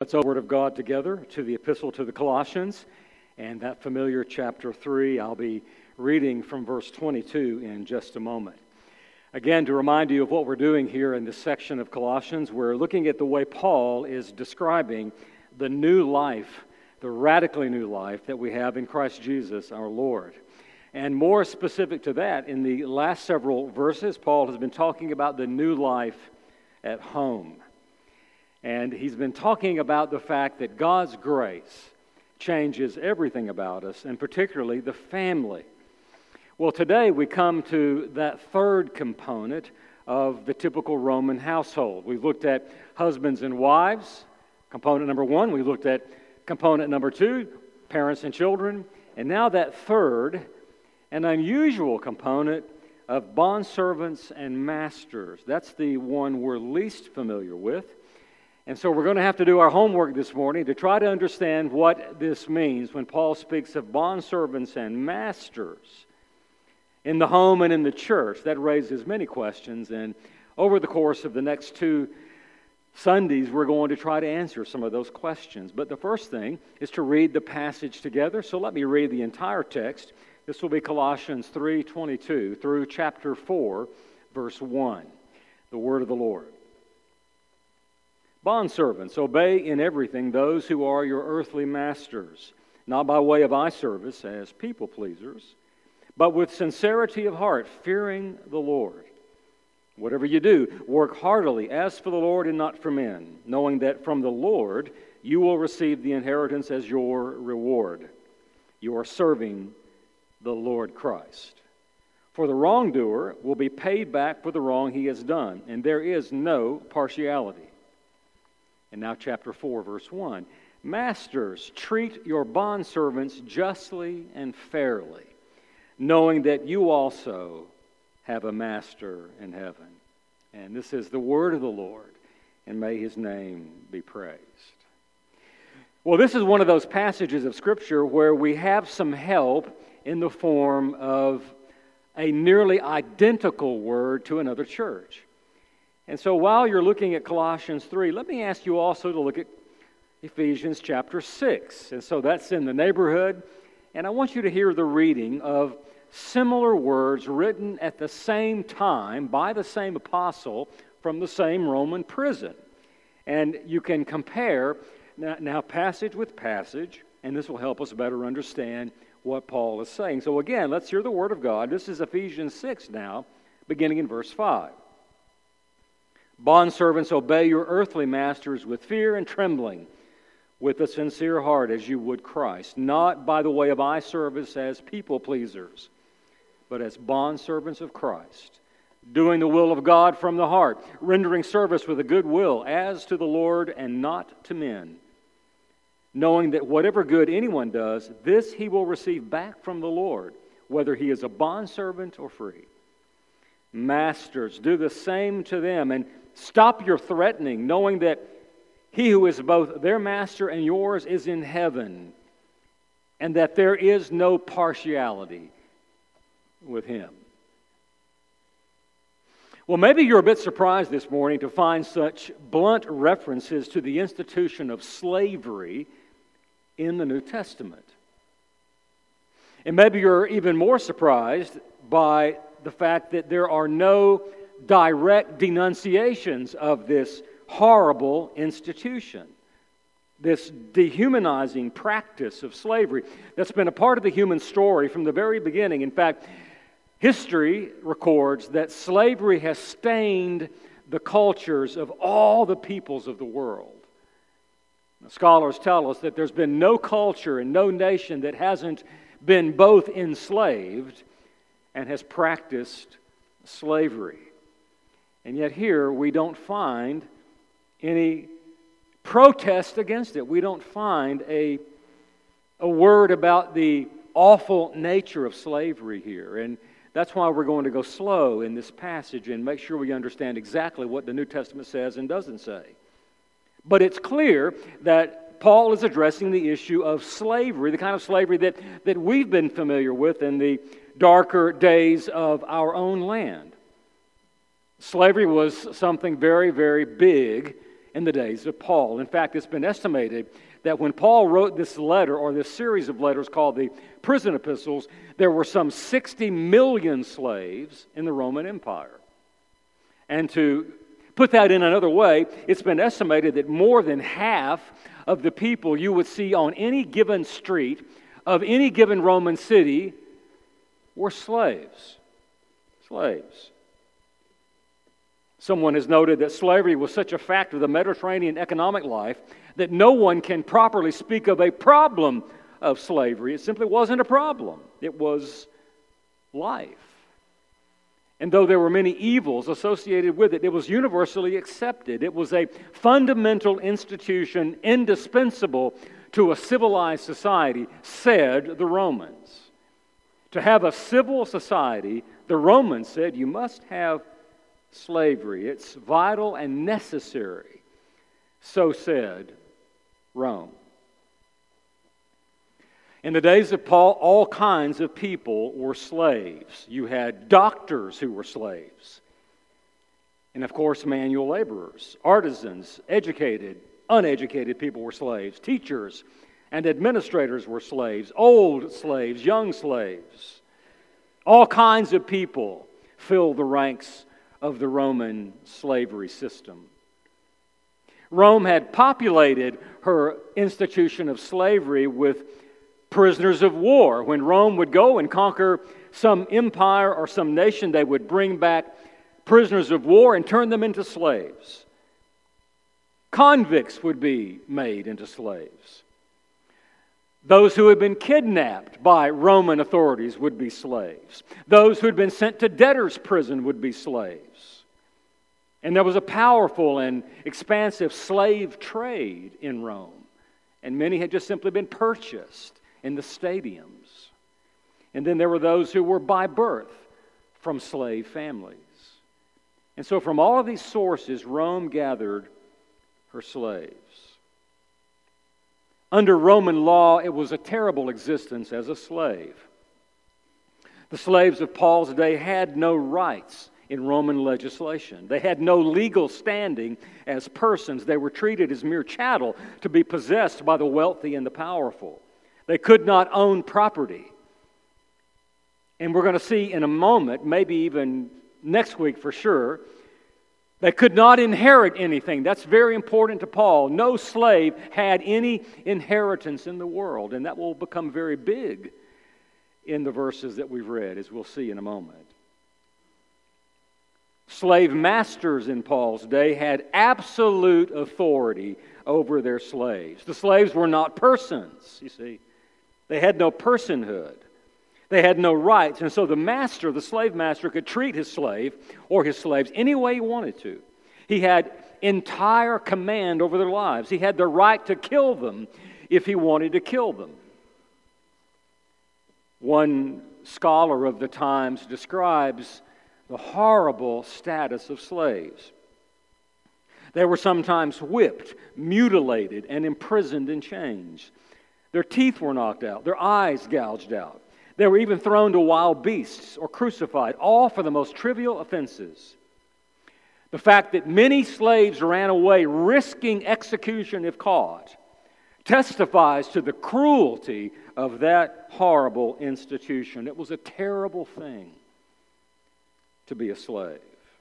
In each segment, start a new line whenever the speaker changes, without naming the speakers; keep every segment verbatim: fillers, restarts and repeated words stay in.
Let's open the Word of God together to the Epistle to the Colossians, and that familiar chapter three. I'll be reading from verse twenty-two in just a moment. Again, to remind you of what we're doing here in this section of Colossians, we're looking at the way Paul is describing the new life, the radically new life that we have in Christ Jesus our Lord. And more specific to that, in the last several verses, Paul has been talking about the new life at home. And he's been talking about the fact that God's grace changes everything about us, and particularly the family. Well, today we come to that third component of the typical Roman household. We've looked at husbands and wives, component number one. We looked at component number two, parents and children. And now that third, an unusual component of bondservants and masters. That's the one we're least familiar with. And so we're going to have to do our homework this morning to try to understand what this means when Paul speaks of bondservants and masters in the home and in the church. That raises many questions, and over the course of the next two Sundays, we're going to try to answer some of those questions. But the first thing is to read the passage together. So let me read the entire text. This will be Colossians three twenty-two through chapter four, verse one. The word of the Lord. Bondservants, obey in everything those who are your earthly masters, not by way of eye service as people pleasers, but with sincerity of heart, fearing the Lord. Whatever you do, work heartily as for the Lord and not for men, knowing that from the Lord you will receive the inheritance as your reward. You are serving the Lord Christ. For the wrongdoer will be paid back for the wrong he has done, and there is no partiality. And now chapter four, verse one. Masters, treat your bondservants justly and fairly, knowing that you also have a master in heaven. And this is the word of the Lord, and may his name be praised. Well, this is one of those passages of Scripture where we have some help in the form of a nearly identical word to another church. And so while you're looking at Colossians three, let me ask you also to look at Ephesians chapter six. And so that's in the neighborhood. And I want you to hear the reading of similar words written at the same time by the same apostle from the same Roman prison. And you can compare now, now passage with passage, and this will help us better understand what Paul is saying. So again, let's hear the word of God. This is Ephesians six now, beginning in verse five. Bondservants, obey your earthly masters with fear and trembling, with a sincere heart as you would Christ, not by the way of eye service as people pleasers, but as bondservants of Christ, doing the will of God from the heart, rendering service with a good will as to the Lord and not to men, knowing that whatever good anyone does, this he will receive back from the Lord, whether he is a bondservant or free. Masters, do the same to them, and stop your threatening, knowing that he who is both their master and yours is in heaven, and that there is no partiality with him. Well, maybe you're a bit surprised this morning to find such blunt references to the institution of slavery in the New Testament. And maybe you're even more surprised by the fact that there are no direct denunciations of this horrible institution, this dehumanizing practice of slavery that's been a part of the human story from the very beginning. In fact, history records that slavery has stained the cultures of all the peoples of the world. Now, scholars tell us that there's been no culture and no nation that hasn't been both enslaved and has practiced slavery. And yet here we don't find any protest against it. We don't find a, a word about the awful nature of slavery here. And that's why we're going to go slow in this passage and make sure we understand exactly what the New Testament says and doesn't say. But it's clear that Paul is addressing the issue of slavery, the kind of slavery that, that we've been familiar with in the darker days of our own land. Slavery was something very, very big in the days of Paul. In fact, it's been estimated that when Paul wrote this letter, or this series of letters called the prison epistles, there were some sixty million slaves in the Roman Empire. And to put that in another way, it's been estimated that more than half of the people you would see on any given street of any given Roman city were slaves. Slaves. Someone has noted that slavery was such a factor of the Mediterranean economic life that no one can properly speak of a problem of slavery. It simply wasn't a problem. It was life. And though there were many evils associated with it, it was universally accepted. It was a fundamental institution indispensable to a civilized society, said the Romans. To have a civil society, the Romans said, you must have slavery. It's vital and necessary. So said Rome. In the days of Paul, all kinds of people were slaves. You had doctors who were slaves. And of course, manual laborers, artisans, educated, uneducated people were slaves. Teachers and administrators were slaves. Old slaves, young slaves. All kinds of people filled the ranks of the Roman slavery system. Rome had populated her institution of slavery with prisoners of war. When Rome would go and conquer some empire or some nation, they would bring back prisoners of war and turn them into slaves. Convicts would be made into slaves. Those who had been kidnapped by Roman authorities would be slaves. Those who had been sent to debtor's prison would be slaves. And there was a powerful and expansive slave trade in Rome. And many had just simply been purchased in the stadiums. And then there were those who were by birth from slave families. And so from all of these sources, Rome gathered her slaves. Under Roman law, it was a terrible existence as a slave. The slaves of Paul's day had no rights in Roman legislation. They had no legal standing as persons. They were treated as mere chattel to be possessed by the wealthy and the powerful. They could not own property. And we're going to see in a moment, maybe even next week for sure, they could not inherit anything. That's very important to Paul. No slave had any inheritance in the world. And that will become very big in the verses that we've read, as we'll see in a moment. Slave masters in Paul's day had absolute authority over their slaves. The slaves were not persons, you see. They had no personhood. They had no rights. And so the master, the slave master, could treat his slave or his slaves any way he wanted to. He had entire command over their lives. He had the right to kill them if he wanted to kill them. One scholar of the times describes the horrible status of slaves. They were sometimes whipped, mutilated, and imprisoned in chains. Their teeth were knocked out, their eyes gouged out. They were even thrown to wild beasts or crucified, all for the most trivial offenses. The fact that many slaves ran away, risking execution if caught, testifies to the cruelty of that horrible institution. It was a terrible thing to be a slave.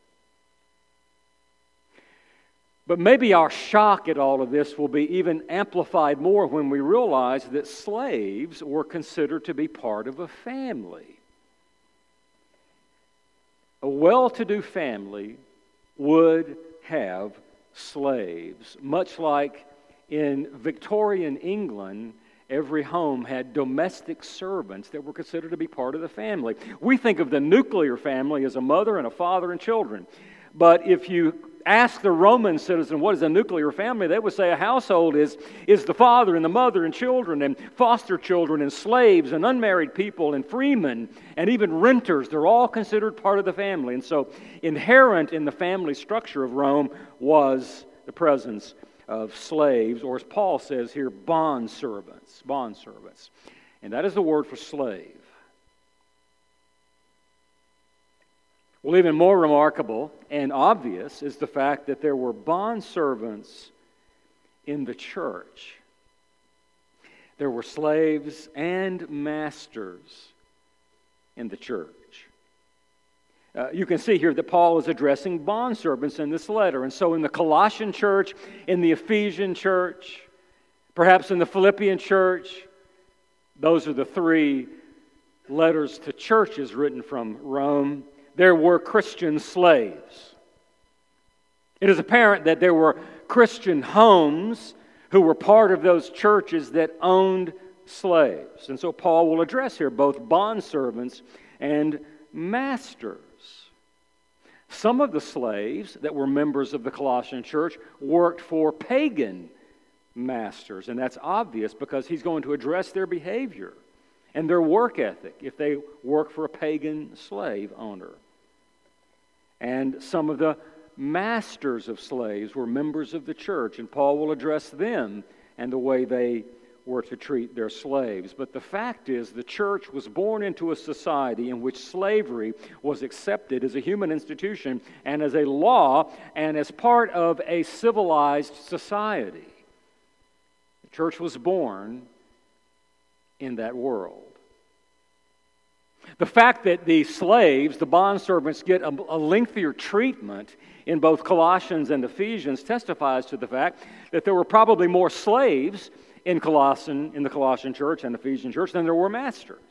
But maybe our shock at all of this will be even amplified more when we realize that slaves were considered to be part of a family. A well-to-do family would have slaves, much like in Victorian England, every home had domestic servants that were considered to be part of the family. We think of the nuclear family as a mother and a father and children. But if you ask the Roman citizen what is a nuclear family, they would say a household is, is the father and the mother and children and foster children and slaves and unmarried people and freemen and even renters. They're all considered part of the family. And so inherent in the family structure of Rome was the presence of slaves, or as Paul says here, bond servants. Bond servants. And that is the word for slave. Well, even more remarkable and obvious is the fact that there were bondservants in the church. There were slaves and masters in the church. Uh, you can see here that Paul is addressing bondservants in this letter. And so in the Colossian church, in the Ephesian church, perhaps in the Philippian church, those are the three letters to churches written from Rome, there were Christian slaves. It is apparent that there were Christian homes who were part of those churches that owned slaves. And so Paul will address here both bondservants and masters. Some of the slaves that were members of the Colossian church worked for pagan masters, and that's obvious because he's going to address their behavior and their work ethic if they work for a pagan slave owner. And some of the masters of slaves were members of the church, and Paul will address them and the way they were to treat their slaves. But the fact is, the church was born into a society in which slavery was accepted as a human institution and as a law and as part of a civilized society. The church was born in that world. The fact that the slaves, the bondservants, get a, a lengthier treatment in both Colossians and Ephesians testifies to the fact that there were probably more slaves in Colossian, in the Colossian church and Ephesian church than there were masters.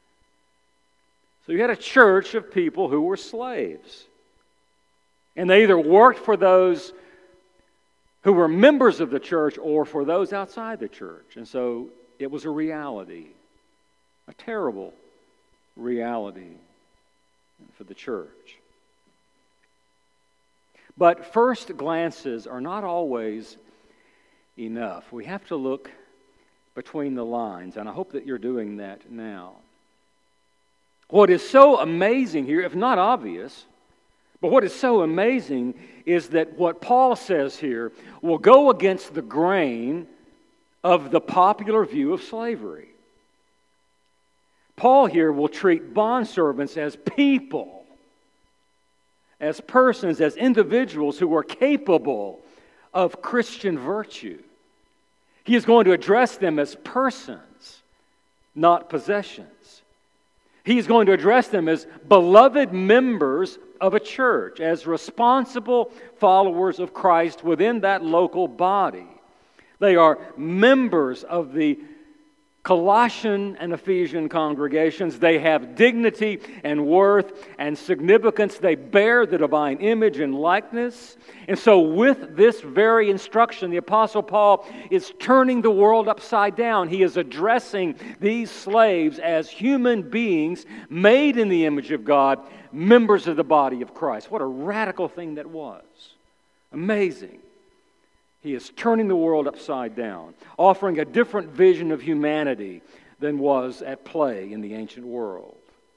So you had a church of people who were slaves. And they either worked for those who were members of the church or for those outside the church. And so it was a reality, a terrible reality for the church. But first glances are not always enough. We have to look between the lines, and I hope that you're doing that now. What is so amazing here, if not obvious, but what is so amazing is that what Paul says here will go against the grain of the popular view of slavery. Paul here will treat bondservants as people, as persons, as individuals who are capable of Christian virtue. He is going to address them as persons, not possessions. He is going to address them as beloved members of a church, as responsible followers of Christ within that local body. They are members of the Colossian and Ephesian congregations. They have dignity and worth and significance. They bear the divine image and likeness. And so with this very instruction, the Apostle Paul is turning the world upside down. He is addressing these slaves as human beings made in the image of God, members of the body of Christ. What a radical thing that was. Amazing. He is turning the world upside down, offering a different vision of humanity than was at play in the ancient world.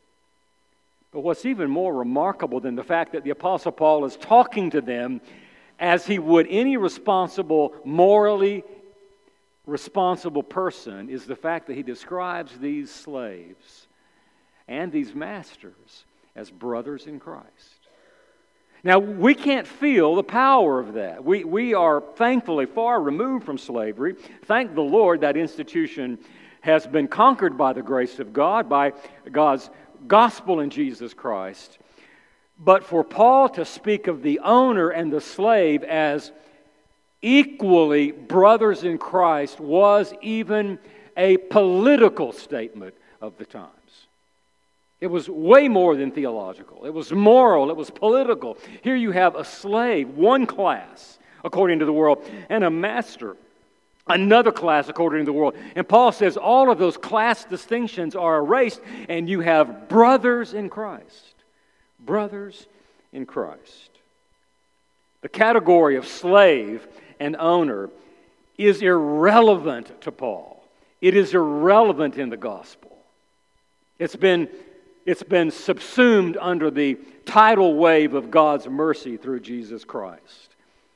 But what's even more remarkable than the fact that the Apostle Paul is talking to them as he would any responsible, morally responsible person is the fact that he describes these slaves and these masters as brothers in Christ. Now, we can't feel the power of that. We, we are thankfully far removed from slavery. Thank the Lord that institution has been conquered by the grace of God, by God's gospel in Jesus Christ. But for Paul to speak of the owner and the slave as equally brothers in Christ was even a political statement of the times. It was way more than theological. It was moral. It was political. Here you have a slave, one class, according to the world, and a master, another class, according to the world. And Paul says all of those class distinctions are erased, and you have brothers in Christ. Brothers in Christ. The category of slave and owner is irrelevant to Paul. It is irrelevant in the gospel. It's been It's been subsumed under the tidal wave of God's mercy through Jesus Christ.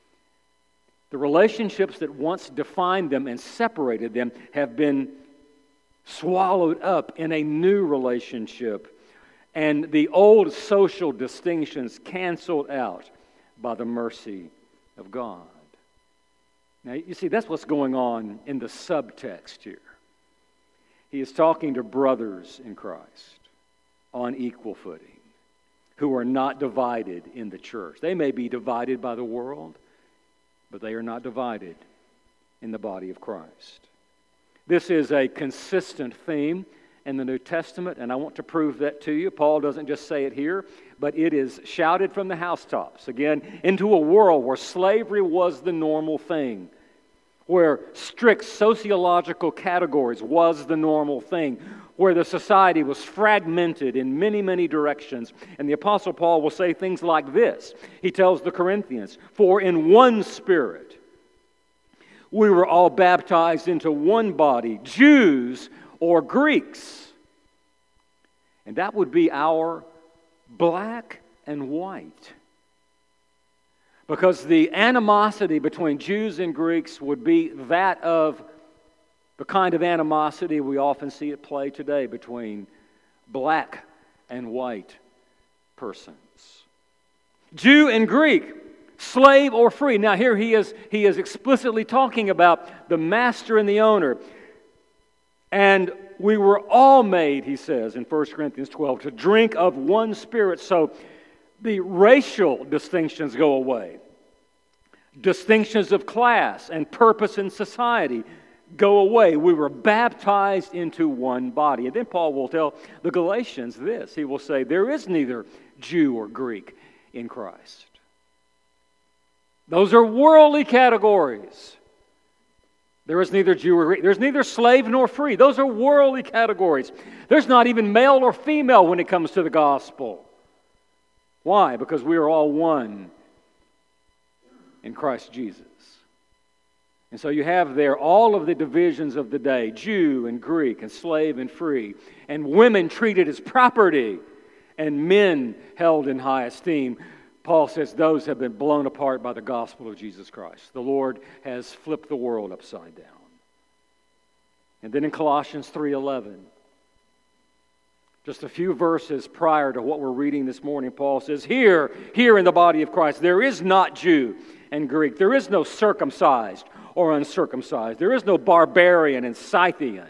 The relationships that once defined them and separated them have been swallowed up in a new relationship and the old social distinctions canceled out by the mercy of God. Now, you see, that's what's going on in the subtext here. He is talking to brothers in Christ on equal footing who are not divided in the church. They may be divided by the world, but they are not divided in the body of Christ. This is a consistent theme in the New Testament, and I want to prove that to you. Paul doesn't just say it here, but it is shouted from the housetops. Again, into a world where slavery was the normal thing, where strict sociological categories was the normal thing, where the society was fragmented in many, many directions. And the Apostle Paul will say things like this. He tells the Corinthians, "For in one Spirit we were all baptized into one body, Jews or Greeks." And that would be our black and white. Because the animosity between Jews and Greeks would be that of the kind of animosity we often see at play today between black and white persons. Jew and Greek, slave or free. Now here he is, he is explicitly talking about the master and the owner. And we were all made, he says in First Corinthians twelve, to drink of one Spirit. So the racial distinctions go away. Distinctions of class and purpose in society go away. We were baptized into one body. And then Paul will tell the Galatians this. He will say, there is neither Jew or Greek in Christ. Those are worldly categories. There is neither Jew or Greek. There's neither slave nor free. Those are worldly categories. There's not even male or female when it comes to the gospel. Why? Because we are all one in Christ Jesus. And so you have there all of the divisions of the day, Jew and Greek and slave and free, and women treated as property and men held in high esteem. Paul says those have been blown apart by the gospel of Jesus Christ. The Lord has flipped the world upside down. And then in Colossians three eleven, just a few verses prior to what we're reading this morning, Paul says, Here, here in the body of Christ, there is not Jew and Greek. There is no circumcised or uncircumcised. There is no barbarian and Scythian.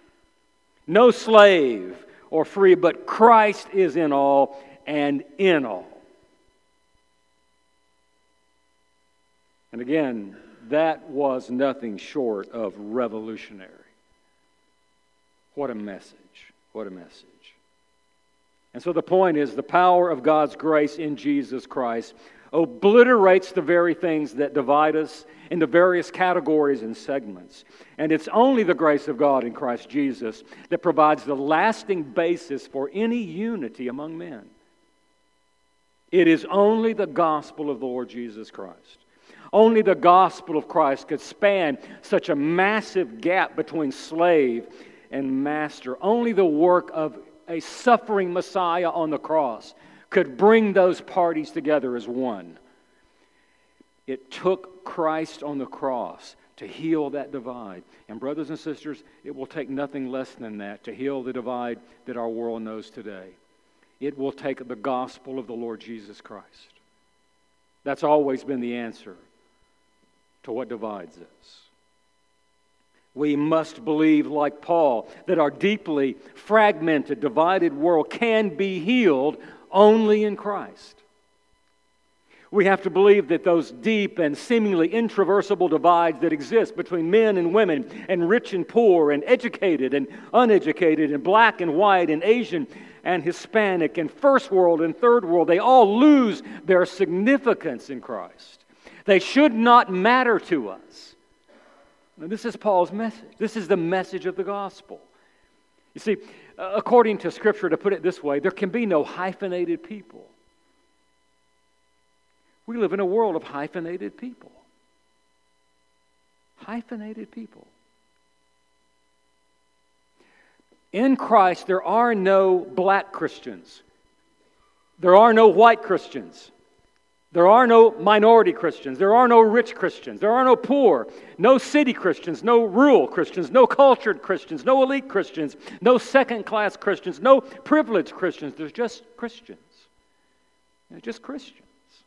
No slave or free, but Christ is in all and in all. And again, that was nothing short of revolutionary. What a message. What a message. And so the point is, the power of God's grace in Jesus Christ obliterates the very things that divide us into various categories and segments. And it's only the grace of God in Christ Jesus that provides the lasting basis for any unity among men. It is only the gospel of the Lord Jesus Christ. Only the gospel of Christ could span such a massive gap between slave and master. Only the work of a suffering Messiah on the cross could bring those parties together as one. It took Christ on the cross to heal that divide. And brothers and sisters, it will take nothing less than that to heal the divide that our world knows today. It will take the gospel of the Lord Jesus Christ. That's always been the answer to what divides us. We must believe, like Paul, that our deeply fragmented, divided world can be healed only in Christ. We have to believe that those deep and seemingly intraversible divides that exist between men and women, and rich and poor, and educated and uneducated, and black and white, and Asian and Hispanic, and first world and third world, they all lose their significance in Christ. They should not matter to us. And this is Paul's message. This is the message of the gospel. You see, according to Scripture, to put it this way, there can be no hyphenated people. We live in a world of hyphenated people. Hyphenated people. In Christ, there are no black Christians. There are no white Christians. There are no minority Christians. There are no rich Christians. There are no poor, no city Christians, no rural Christians, no cultured Christians, no elite Christians, no second-class Christians, no privileged Christians. There's just Christians. They're just Christians.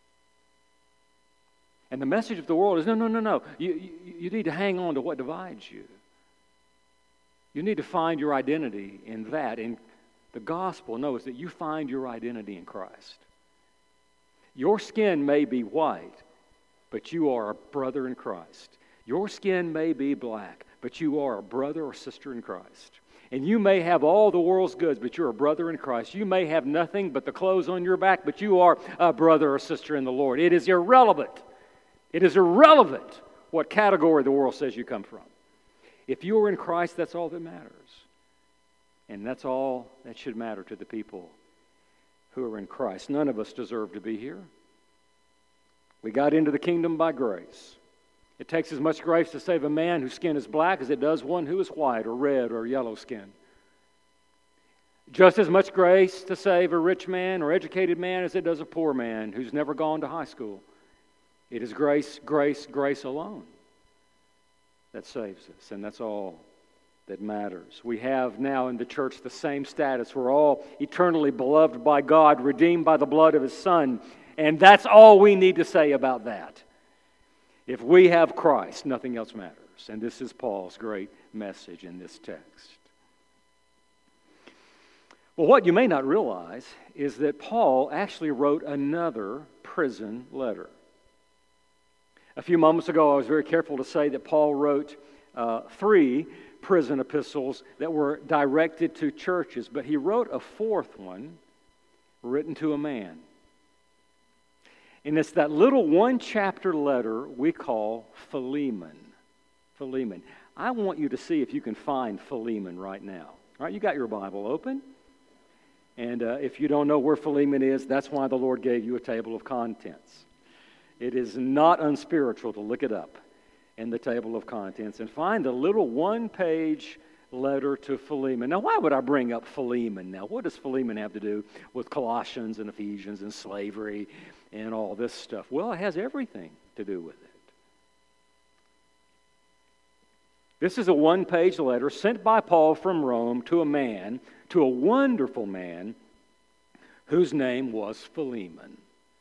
And the message of the world is, no, no, no, no. You, you, you need to hang on to what divides you. You need to find your identity in that. And the gospel knows that you find your identity in Christ. Your skin may be white, but you are a brother in Christ. Your skin may be black, but you are a brother or sister in Christ. And you may have all the world's goods, but you're a brother in Christ. You may have nothing but the clothes on your back, but you are a brother or sister in the Lord. It is irrelevant. It is irrelevant what category the world says you come from. If you are in Christ, that's all that matters. And that's all that should matter to the people who are in Christ. None of us deserve to be here. We got into the kingdom by grace. It takes as much grace to save a man whose skin is black as it does one who is white or red or yellow skin. Just as much grace to save a rich man or educated man as it does a poor man who's never gone to high school. It is grace, grace, grace alone that saves us, and that's all that matters. We have now in the church the same status. We're all eternally beloved by God, redeemed by the blood of His Son, and that's all we need to say about that. If we have Christ, nothing else matters. And this is Paul's great message in this text. Well, what you may not realize is that Paul actually wrote another prison letter. A few moments ago, I was very careful to say that Paul wrote uh, three prison epistles that were directed to churches, but he wrote a fourth one written to a man. And it's that little one-chapter letter we call Philemon. Philemon. I want you to see if you can find Philemon right now. All right, you got your Bible open. And uh, if you don't know where Philemon is, that's why the Lord gave you a table of contents. It is not unspiritual to look it up in the table of contents and find the little one-page letter to Philemon. Now, why would I bring up Philemon now? What does Philemon have to do with Colossians and Ephesians and slavery and all this stuff? Well, it has everything to do with it. This is a one-page letter sent by Paul from Rome to a man, to a wonderful man, whose name was Philemon.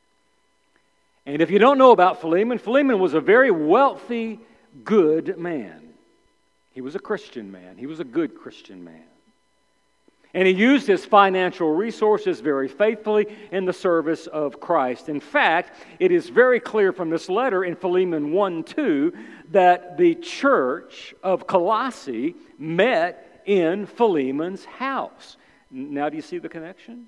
And if you don't know about Philemon, Philemon was a very wealthy, good man. He was a Christian man. He was a good Christian man. And he used his financial resources very faithfully in the service of Christ. In fact, it is very clear from this letter in Philemon one two that the church of Colossae met in Philemon's house. Now, do you see the connection?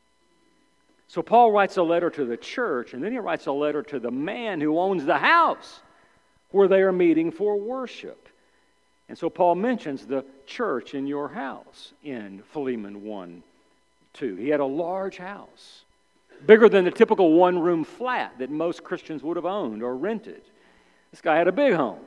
So Paul writes a letter to the church, and then he writes a letter to the man who owns the house where they are meeting for worship. And so Paul mentions the church in your house in Philemon one two. He had a large house, bigger than the typical one-room flat that most Christians would have owned or rented. This guy had a big home.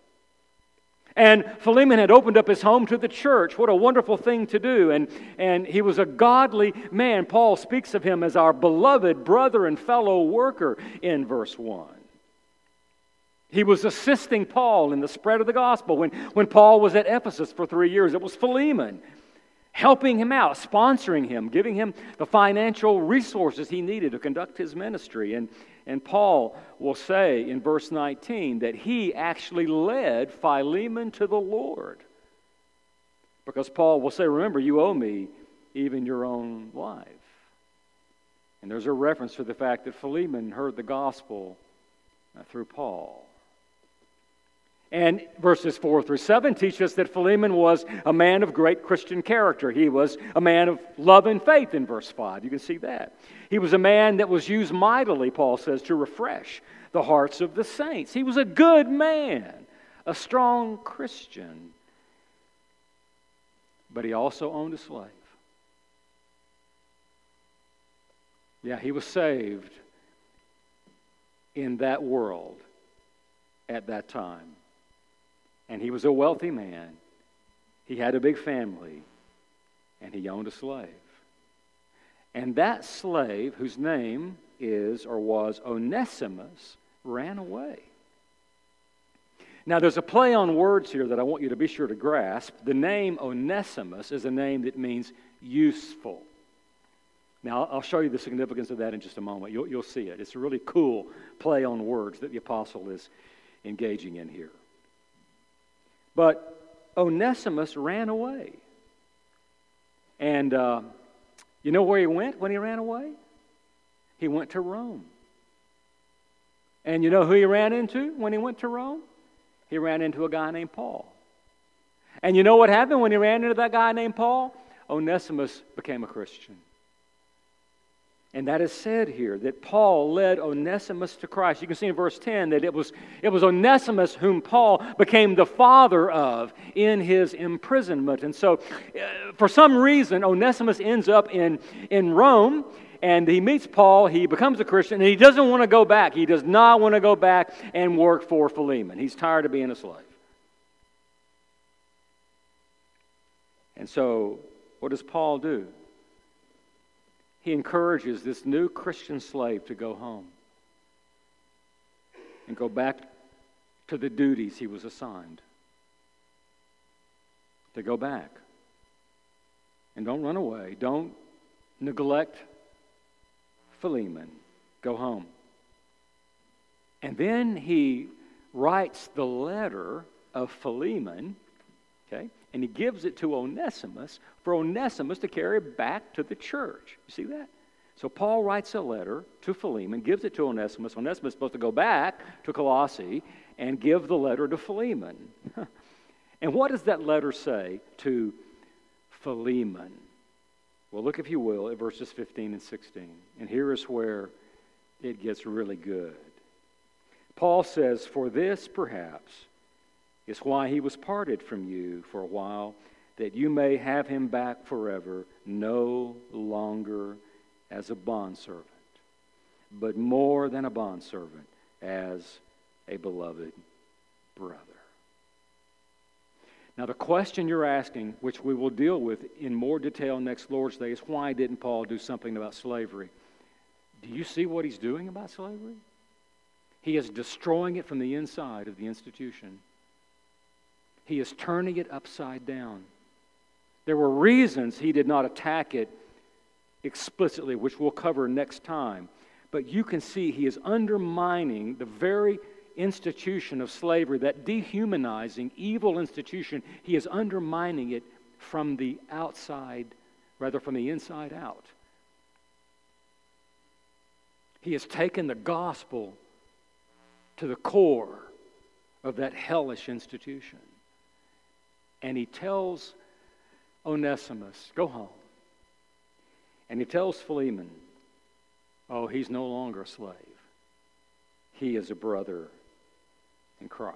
And Philemon had opened up his home to the church. What a wonderful thing to do. And, and he was a godly man. Paul speaks of him as our beloved brother and fellow worker in verse one. He was assisting Paul in the spread of the gospel. When, when Paul was at Ephesus for three years, it was Philemon helping him out, sponsoring him, giving him the financial resources he needed to conduct his ministry. And, and Paul will say in verse nineteen that he actually led Philemon to the Lord. Because Paul will say, remember, you owe me even your own life. And there's a reference to the fact that Philemon heard the gospel through Paul. And verses four through seven teach us that Philemon was a man of great Christian character. He was a man of love and faith in verse five. You can see that. He was a man that was used mightily, Paul says, to refresh the hearts of the saints. He was a good man, a strong Christian. But he also owned a slave. Yeah, he was saved in that world at that time. And he was a wealthy man. He had a big family. And he owned a slave. And that slave, whose name is or was Onesimus ran away. Now, there's a play on words here that I want you to be sure to grasp. The name Onesimus is a name that means useful. Now, I'll show you the significance of that in just a moment. You'll, you'll see it. It's a really cool play on words that the apostle is engaging in here. But Onesimus ran away. And uh, you know where he went when he ran away? He went to Rome. And you know who he ran into when he went to Rome? He ran into a guy named Paul. And you know what happened when he ran into that guy named Paul? Onesimus became a Christian. And that is said here, that Paul led Onesimus to Christ. You can see in verse ten that it was, it was Onesimus whom Paul became the father of in his imprisonment. And so, uh, for some reason, Onesimus ends up in, in Rome, and he meets Paul, he becomes a Christian, and he doesn't want to go back. He does not want to go back and work for Philemon. He's tired of being a slave. And so, what does Paul do? He encourages this new Christian slave to go home and go back to the duties he was assigned. To go back. And don't run away. Don't neglect Philemon. Go home. And then he writes the letter of Philemon, okay, and he gives it to Onesimus for Onesimus to carry back to the church. You see that? So Paul writes a letter to Philemon, gives it to Onesimus. Onesimus is supposed to go back to Colossae and give the letter to Philemon. And what does that letter say to Philemon? Well, look, if you will, at verses fifteen and sixteen. And here is where it gets really good. Paul says, "For this, perhaps, is why he was parted from you for a while, that you may have him back forever, no longer as a bondservant, but more than a bondservant, as a beloved brother." Now, the question you're asking, which we will deal with in more detail next Lord's Day, is why didn't Paul do something about slavery? Do you see what he's doing about slavery? He is destroying it from the inside of the institution. He is turning it upside down. There were reasons he did not attack it explicitly, which we'll cover next time. But you can see he is undermining the very institution of slavery, that dehumanizing, evil institution. He is undermining it from the outside, rather from the inside out. He has taken the gospel to the core of that hellish institution. And he tells Onesimus, go home. And he tells Philemon, oh, he's no longer a slave. He is a brother in Christ.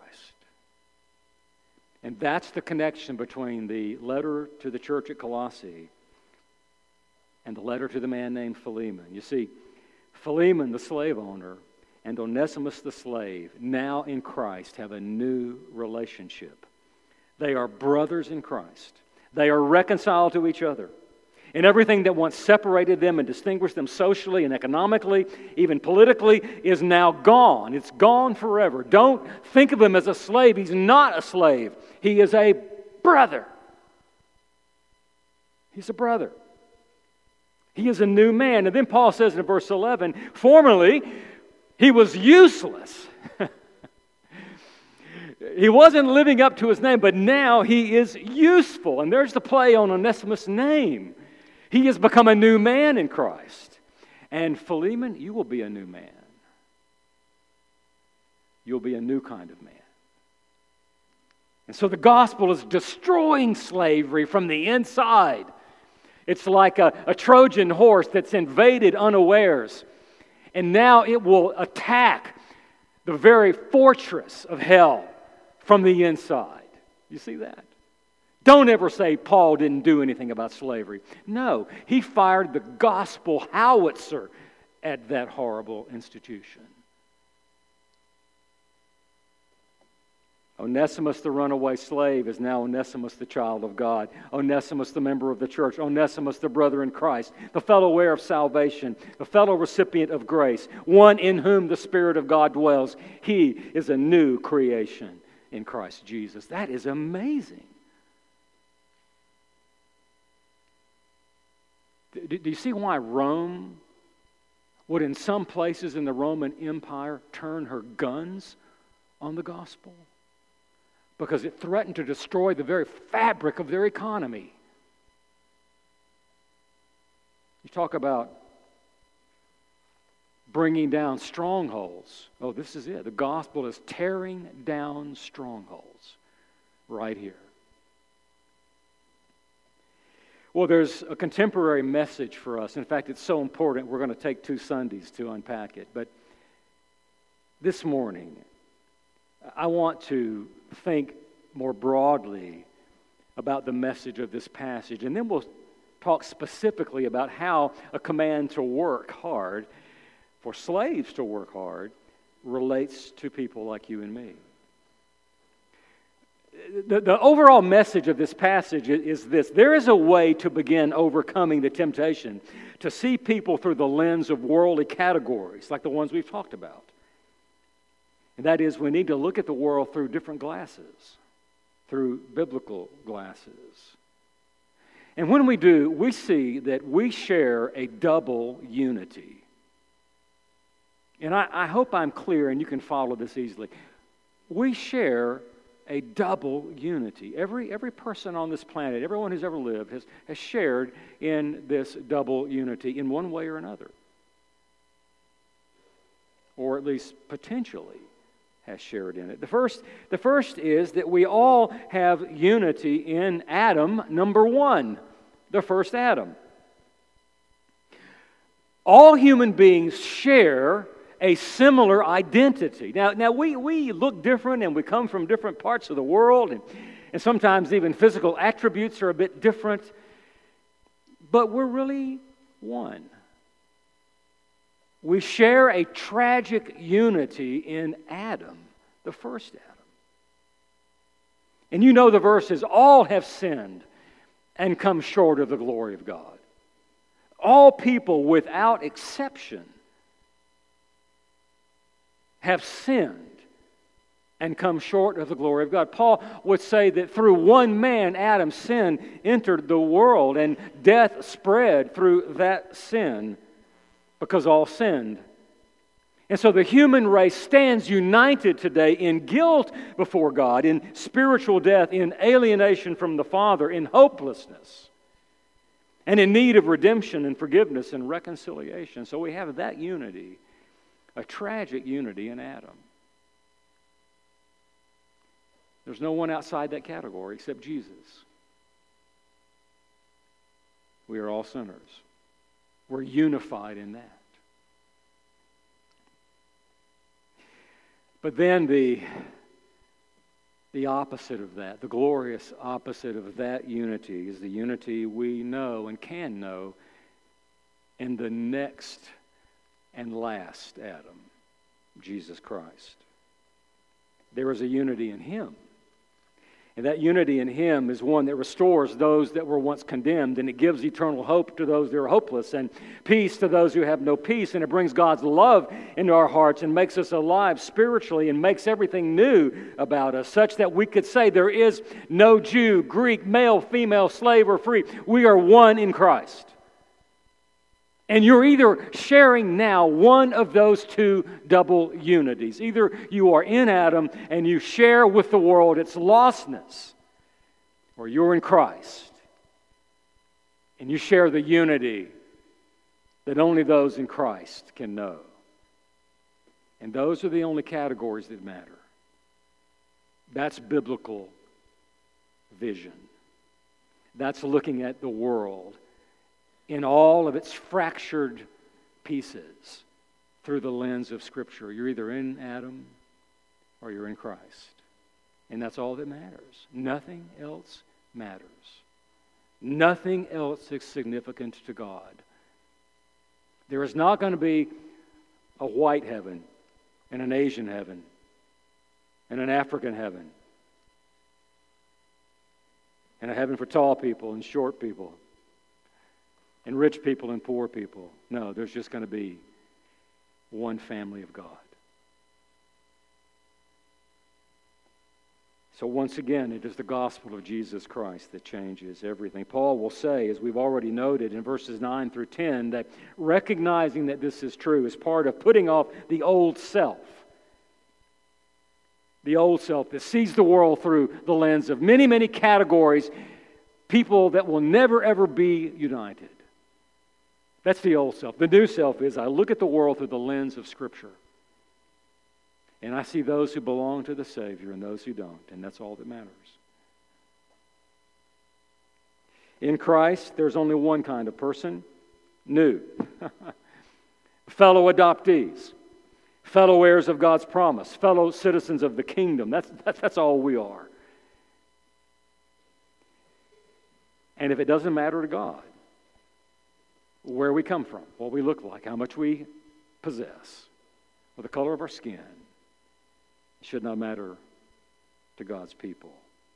And that's the connection between the letter to the church at Colossae and the letter to the man named Philemon. You see, Philemon, the slave owner, and Onesimus, the slave, now in Christ, have a new relationship. They are brothers in Christ. They are reconciled to each other. And everything that once separated them and distinguished them socially and economically, even politically, is now gone. It's gone forever. Don't think of him as a slave. He's not a slave. He is a brother. He's a brother. He is a new man. And then Paul says in verse eleven, formerly he was useless. He wasn't living up to his name, but now he is useful. And there's the play on Onesimus' name. He has become a new man in Christ. And Philemon, you will be a new man. You'll be a new kind of man. And so the gospel is destroying slavery from the inside. It's like a, a Trojan horse that's invaded unawares. And now it will attack the very fortress of hell from the inside. You see that? Don't ever say Paul didn't do anything about slavery. No, he fired the gospel howitzer at that horrible institution. Onesimus, the runaway slave, is now Onesimus, the child of God. Onesimus, the member of the church. Onesimus, the brother in Christ. The fellow heir of salvation. The fellow recipient of grace. One in whom the Spirit of God dwells. He is a new creation in Christ Jesus. That is amazing. Do you see why Rome would in some places in the Roman Empire turn her guns on the gospel? Because it threatened to destroy the very fabric of their economy. You talk about bringing down strongholds. Oh, this is it. The gospel is tearing down strongholds right here. Well, there's a contemporary message for us. In fact, it's so important, we're going to take two Sundays to unpack it. But this morning, I want to think more broadly about the message of this passage. And then we'll talk specifically about how a command to work hard, for slaves to work hard, relates to people like you and me. The, the overall message of this passage is this. There is a way to begin overcoming the temptation to see people through the lens of worldly categories, like the ones we've talked about. And that is, we need to look at the world through different glasses, through biblical glasses. And when we do, we see that we share a double unity. And I, I hope I'm clear and you can follow this easily. We share a double unity. Every, every person on this planet, everyone who's ever lived, has, has shared in this double unity in one way or another. Or at least potentially has shared in it. The first, the first is that we all have unity in Adam, number one, the first Adam. All human beings share a similar identity. Now, now we, we look different and we come from different parts of the world, and, and sometimes even physical attributes are a bit different, but we're really one. We share a tragic unity in Adam, the first Adam. And you know the verses, all have sinned and come short of the glory of God. All people without exception have sinned and come short of the glory of God. Paul would say that through one man, Adam, sin entered the world, and death spread through that sin because all sinned. And so the human race stands united today in guilt before God, in spiritual death, in alienation from the Father, in hopelessness, and in need of redemption and forgiveness and reconciliation. So we have that unity, a tragic unity in Adam. There's no one outside that category except Jesus. We are all sinners. We're unified in that. But then the, the opposite of that, the glorious opposite of that unity, is the unity we know and can know in the next and last Adam, Jesus Christ. There is a unity in Him. And that unity in Him is one that restores those that were once condemned, and it gives eternal hope to those that are hopeless, and peace to those who have no peace, and it brings God's love into our hearts and makes us alive spiritually and makes everything new about us, such that we could say there is no Jew, Greek, male, female, slave, or free. We are one in Christ. And you're either sharing now one of those two double unities. Either you are in Adam and you share with the world its lostness, or you're in Christ and you share the unity that only those in Christ can know. And those are the only categories that matter. That's biblical vision. That's looking at the world in all of its fractured pieces through the lens of Scripture. You're either in Adam or you're in Christ. And that's all that matters. Nothing else matters. Nothing else is significant to God. There is not going to be a white heaven and an Asian heaven and an African heaven and a heaven for tall people and short people, and rich people and poor people. No, there's just going to be one family of God. So once again, it is the gospel of Jesus Christ that changes everything. Paul will say, as we've already noted in verses nine through ten, that recognizing that this is true is part of putting off the old self. The old self that sees the world through the lens of many, many categories, people that will never, ever be united. That's the old self. The new self is I look at the world through the lens of Scripture. And I see those who belong to the Savior and those who don't, and that's all that matters. In Christ, there's only one kind of person, new. Fellow adoptees, fellow heirs of God's promise, fellow citizens of the kingdom. That's, that's, that's all we are. And if it doesn't matter to God where we come from, what we look like, how much we possess, or the color of our skin, it should not matter to God's people.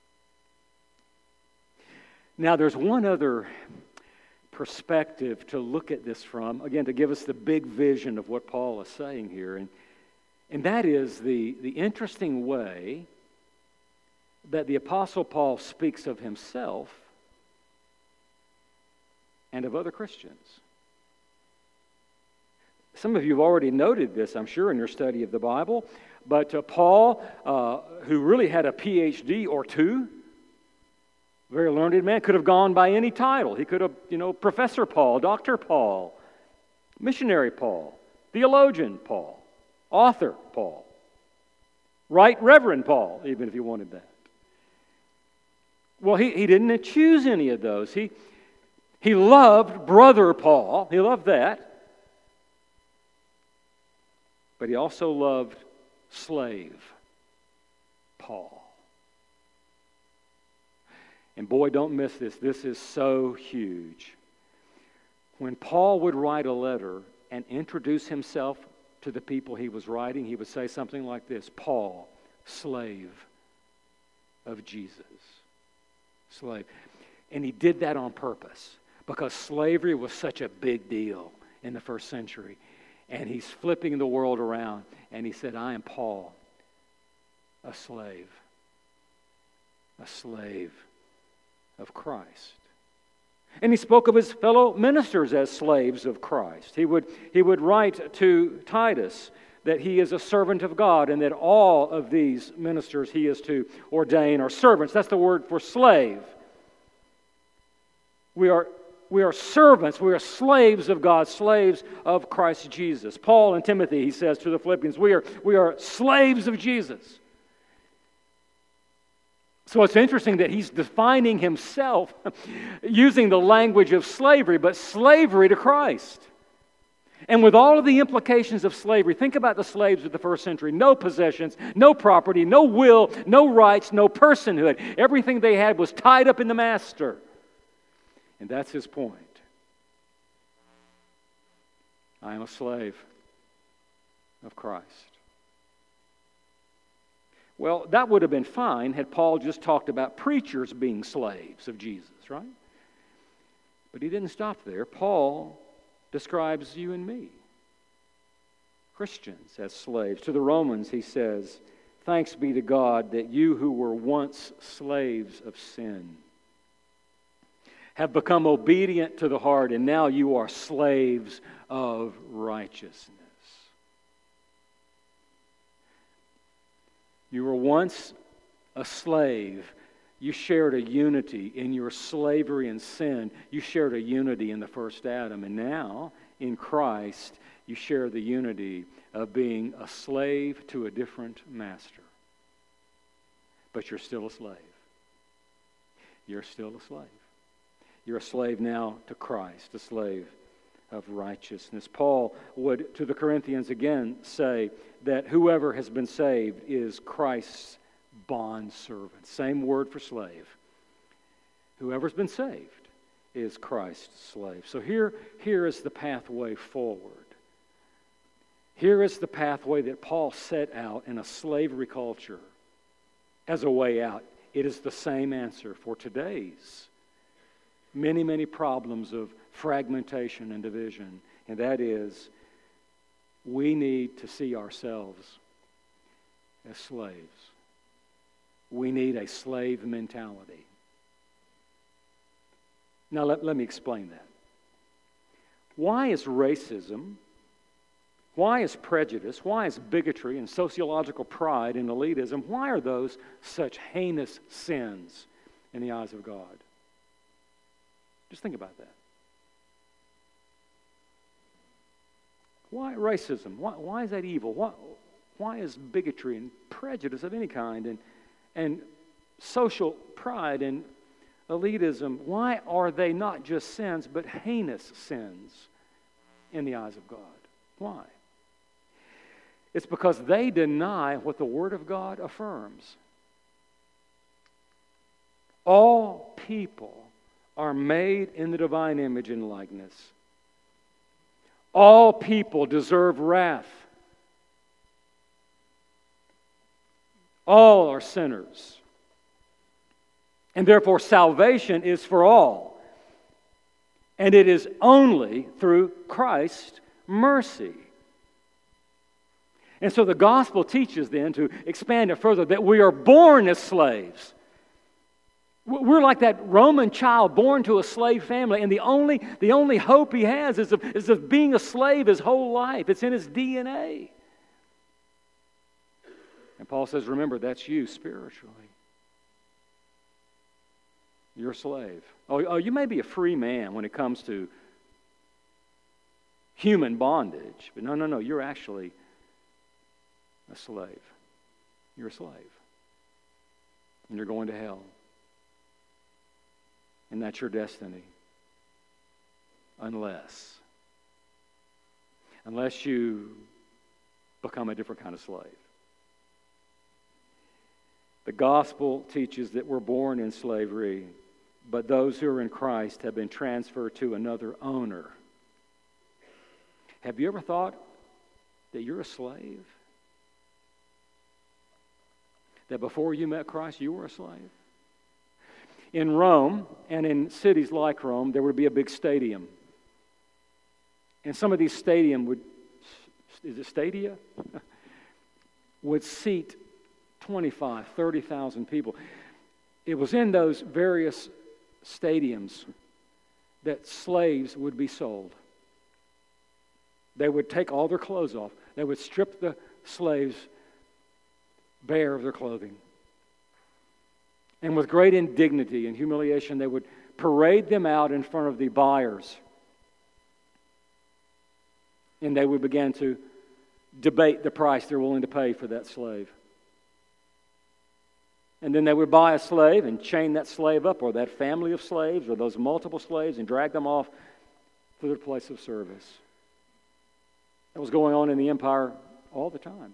Now, there's one other perspective to look at this from, again, to give us the big vision of what Paul is saying here, and, and that is the, the interesting way that the Apostle Paul speaks of himself and of other Christians. Some of you have already noted this, I'm sure, in your study of the Bible. But uh, Paul, uh, who really had a P H D or two, very learned man, could have gone by any title. He could have, you know, Professor Paul, Doctor Paul, Missionary Paul, Theologian Paul, Author Paul, Right Reverend Paul, even if he wanted that. Well, he, he didn't choose any of those. He, he loved Brother Paul. He loved that. But he also loved slave Paul. And boy, don't miss this. This is so huge. When Paul would write a letter and introduce himself to the people he was writing, he would say something like this: Paul, slave of Jesus. Slave. And he did that on purpose because slavery was such a big deal in the first century. And he's flipping the world around. And he said, I am Paul, a slave. A slave of Christ. And he spoke of his fellow ministers as slaves of Christ. He would, he would write to Titus that he is a servant of God and that all of these ministers he is to ordain are servants. That's the word for slave. We are We are servants, we are slaves of God, slaves of Christ Jesus. Paul and Timothy, he says to the Philippians, we are, we are slaves of Jesus. So it's interesting that he's defining himself using the language of slavery, but slavery to Christ. And with all of the implications of slavery, think about the slaves of the first century. No possessions, no property, no will, no rights, no personhood. Everything they had was tied up in the master. And that's his point. I am a slave of Christ. Well, that would have been fine had Paul just talked about preachers being slaves of Jesus, right? But he didn't stop there. Paul describes you and me, Christians, as slaves. To the Romans, he says, thanks be to God that you who were once slaves of sin have become obedient to the heart, and now you are slaves of righteousness. You were once a slave. You shared a unity in your slavery and sin. You shared a unity in the first Adam, and now in Christ you share the unity of being a slave to a different master. But you're still a slave. You're still a slave. You're a slave now to Christ, a slave of righteousness. Paul would, to the Corinthians again, say that whoever has been saved is Christ's bondservant. Same word for slave. Whoever's been saved is Christ's slave. So here, here is the pathway forward. Here is the pathway that Paul set out in a slavery culture as a way out. it is the same answer for today's many, many problems of fragmentation and division. And that is, we need to see ourselves as slaves. We need a slave mentality. Now, let, let me explain that. Why is racism, why is prejudice, why is bigotry and sociological pride and elitism, why are those such heinous sins in the eyes of God? Just think about that. Why racism? Why, why is that evil? Why, why is bigotry and prejudice of any kind and, and social pride and elitism, why are they not just sins but heinous sins in the eyes of God? Why? It's because they deny what the Word of God affirms. All people are made in the divine image and likeness. All people deserve wrath. All are sinners. And therefore salvation is for all. And it is only through Christ's mercy. And so the gospel teaches then, to expand it further, that we are born as slaves. We're like that Roman child born to a slave family, and the only, the only hope he has is of, is of being a slave his whole life. It's in his D N A. And Paul says, remember, that's you spiritually. You're a slave. Oh, oh, you may be a free man when it comes to human bondage, but no, no, no, you're actually a slave. You're a slave. And you're going to hell. And that's your destiny. Unless, unless you become a different kind of slave. The gospel teaches that we're born in slavery, but those who are in Christ have been transferred to another owner. Have you ever thought that you're a slave? That before you met Christ, you were a slave? In Rome, and in cities like Rome, there would be a big stadium. And some of these stadium would, is it stadia? would seat twenty-five, thirty thousand people. It was in those various stadiums that slaves would be sold. They would take all their clothes off. They would strip the slaves bare of their clothing. And with great indignity and humiliation, they would parade them out in front of the buyers. And they would begin to debate the price they're willing to pay for that slave. And then they would buy a slave and chain that slave up, or that family of slaves, or those multiple slaves, and drag them off to their place of service. That was going on in the empire all the time.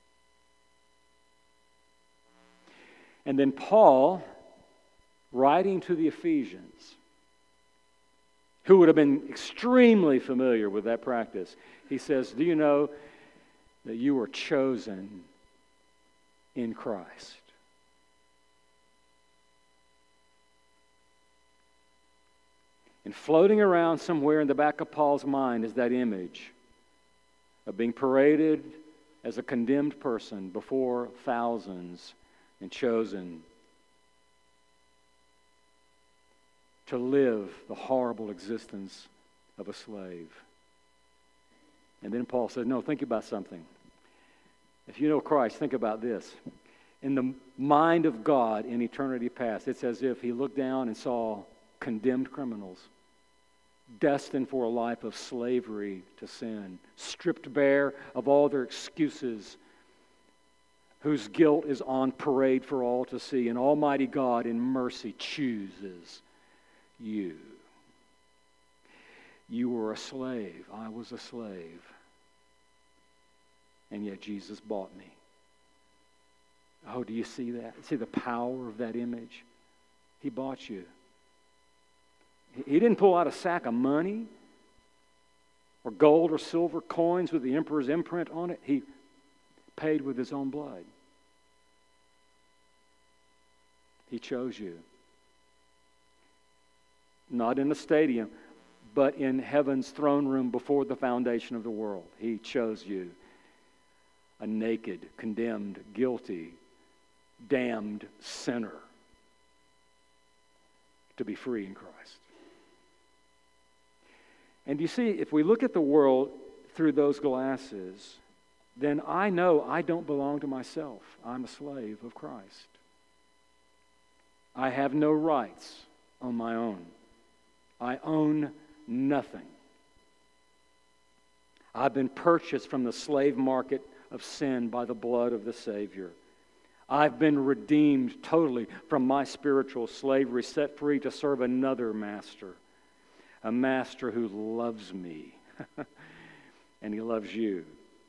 And then Paul, writing to the Ephesians, who would have been extremely familiar with that practice, he says, do you know that you were chosen in Christ? And floating around somewhere in the back of Paul's mind is that image of being paraded as a condemned person before thousands and chosen to live the horrible existence of a slave. And then Paul says, no, think about something. If you know Christ, think about this. In the mind of God in eternity past, it's as if he looked down and saw condemned criminals, destined for a life of slavery to sin, stripped bare of all their excuses, whose guilt is on parade for all to see, and Almighty God in mercy chooses you. You were a slave. I was a slave. And yet Jesus bought me. Oh, do you see that? See the power of that image? He bought you. He didn't pull out a sack of money or gold or silver coins with the emperor's imprint on it. He paid with his own blood. He chose you. Not in a stadium, but in heaven's throne room before the foundation of the world. He chose you. A naked, condemned, guilty, damned sinner to be free in Christ. And you see, if we look at the world through those glasses, then I know I don't belong to myself. I'm a slave of Christ. I have no rights on my own. I own nothing. I've been purchased from the slave market of sin by the blood of the Savior. I've been redeemed totally from my spiritual slavery, set free to serve another master, a master who loves me, and he loves you.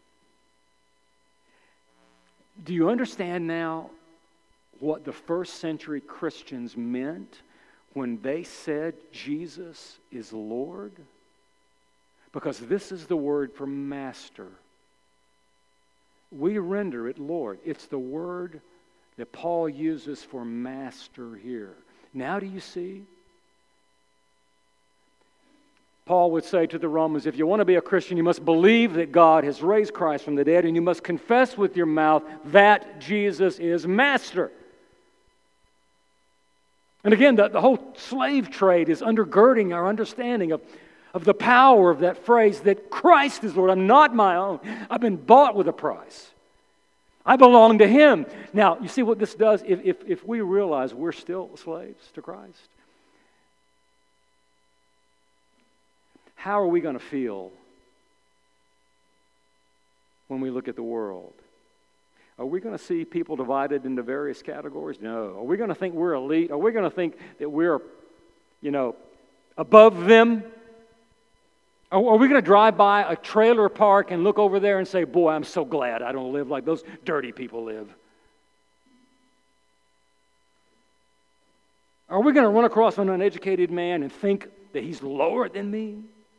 Do you understand now what the first century Christians meant when they said Jesus is Lord? Because this is the word for master. We render it Lord. It's the word that Paul uses for master here. Now do you see? Paul would say to the Romans, if you want to be a Christian, you must believe that God has raised Christ from the dead, and you must confess with your mouth that Jesus is master. And again, the, the whole slave trade is undergirding our understanding of, of the power of that phrase that Christ is Lord. I'm not my own. I've been bought with a price. I belong to Him. Now, you see what this does? If, if, if we realize we're still slaves to Christ, how are we going to feel when we look at the world? Are we going to see people divided into various categories? No. Are we going to think we're elite? Are we going to think that we're, you know, above them? Are we going to drive by a trailer park and look over there and say, boy, I'm so glad I don't live like those dirty people live? Are we going to run across an uneducated man and think that he's lower than me?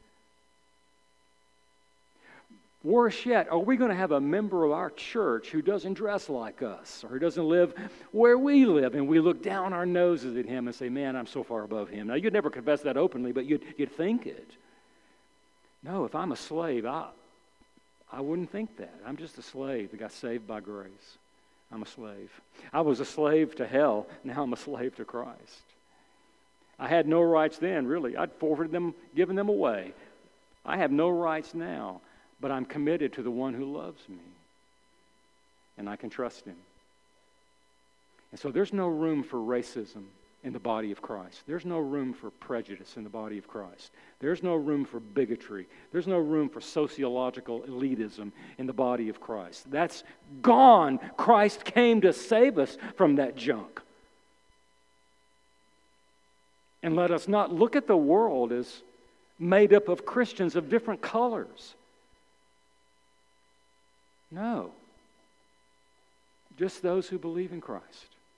Worse yet, are we going to have a member of our church who doesn't dress like us, or who doesn't live where we live, and we look down our noses at him and say, man, I'm so far above him? Now, you'd never confess that openly, but you'd, you'd think it. No, if I'm a slave, I, I wouldn't think that. I'm just a slave that got saved by grace. I'm a slave. I was a slave to hell. Now I'm a slave to Christ. I had no rights then, really. I'd forfeited them, given them away. I have no rights now. But I'm committed to the one who loves me. And I can trust him. And so there's no room for racism in the body of Christ. There's no room for prejudice in the body of Christ. There's no room for bigotry. There's no room for sociological elitism in the body of Christ. That's gone. Christ came to save us from that junk. And let us not look at the world as made up of Christians of different colors. No. Just those who believe in Christ.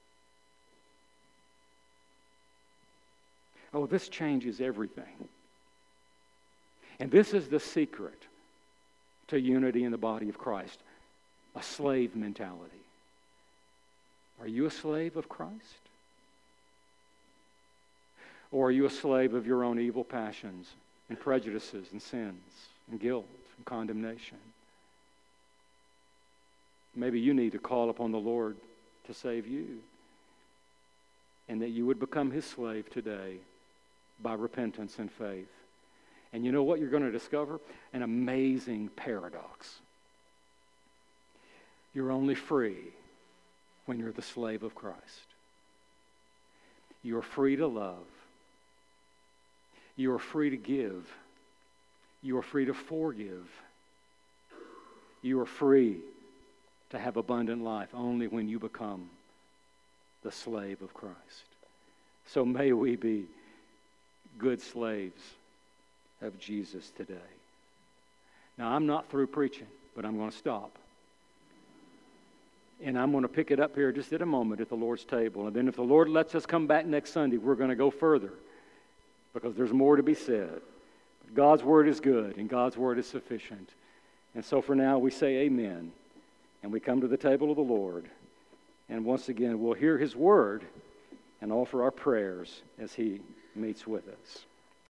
Oh, this changes everything. And this is the secret to unity in the body of Christ. A slave mentality. Are you a slave of Christ? Or are you a slave of your own evil passions and prejudices and sins and guilt and condemnation? Maybe you need to call upon the Lord to save you, and that you would become His slave today by repentance and faith. And you know what you're going to discover? An amazing paradox. You're only free when you're the slave of Christ. You are free to love. You are free to give. You are free to forgive. You are free to have abundant life only when you become the slave of Christ. So may we be good slaves of Jesus today. Now, I'm not through preaching, but I'm going to stop. And I'm going to pick it up here just in a moment at the Lord's table. And then if the Lord lets us come back next Sunday, we're going to go further because there's more to be said. But God's word is good and God's word is sufficient. And so for now, we say amen. And we come to the table of the Lord. And once again, we'll hear His word and offer our prayers as he meets with us.